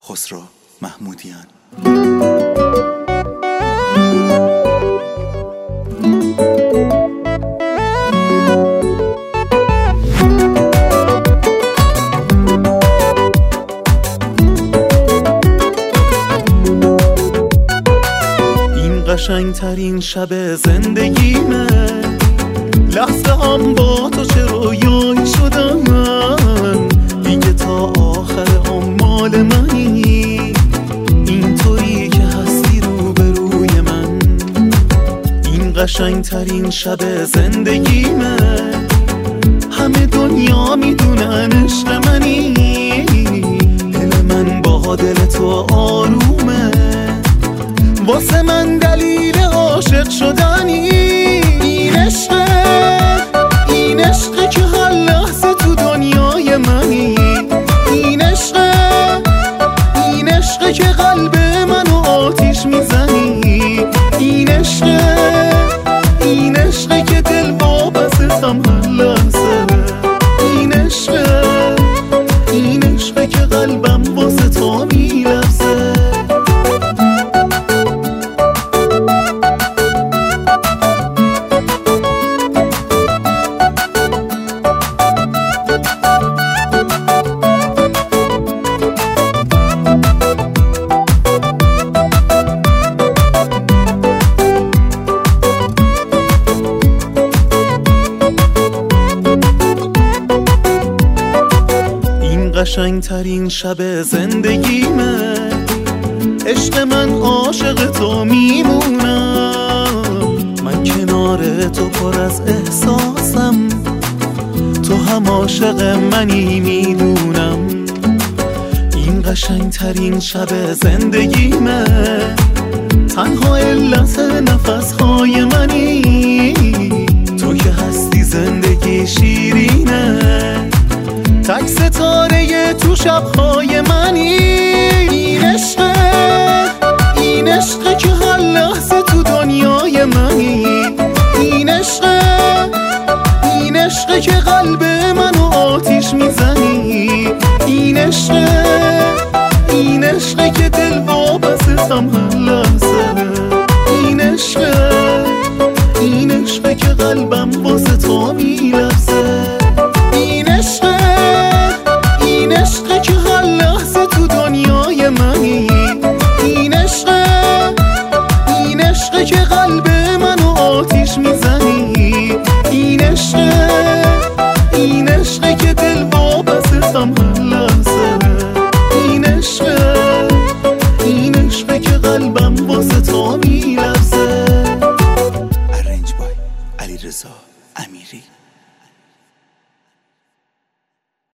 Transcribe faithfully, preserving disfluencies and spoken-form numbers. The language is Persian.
خسرو محمودیان. این قشنگترین شب زندگیمه، لحظه هم با تو چه رویایی شدن، دیگه تا آخر هم مال منی، اینطوری که هستی روبروی من. این قشنگترین شب زندگیمه، همه دنیا میدونن عشق منی، دل من با دل تو آرومه، واسه من دلیل عاشق شدنی. این عشقه، این عشقه که هر لحظه تو دنیای منی، این عشقه، این عشقه که قلب منو آتیش میزنی، این عشقه، این عشقه که دل وابستم هر لحظه، این عشقه، این عشقه که قلبم واسه تو میلرزه. قشنگترین شب زندگیمه، عشق من عاشق تو میمونم، من کنار تو پر از احساسم، تو هم عاشق منی میدونم. این قشنگترین شب زندگیمه، تنها علت نفسهای منی، تو که هستی زندگی شیرینه، تک ستاره تو شبهای منی. این عشقه، این عشقه که هر لحظه تو دنیای منی، این عشقه، این عشقه که قلب منو آتیش میزنی، این عشقه، این عشقه که دل وابستم هر لحظه، این عشقه، این عشقه که قلبم واسه تو میلرزه، این عشقه، این عشقه که هر لحظه تو دنیای منی، این عشقه، این عشقه که قلب منو آتیش میزنی، این عشقه، این عشقه که دل وابستم هر لحظه، این عشقه، این عشقه که قلبم واسه تو میلرزه. ارنج بای علیرضا امیری.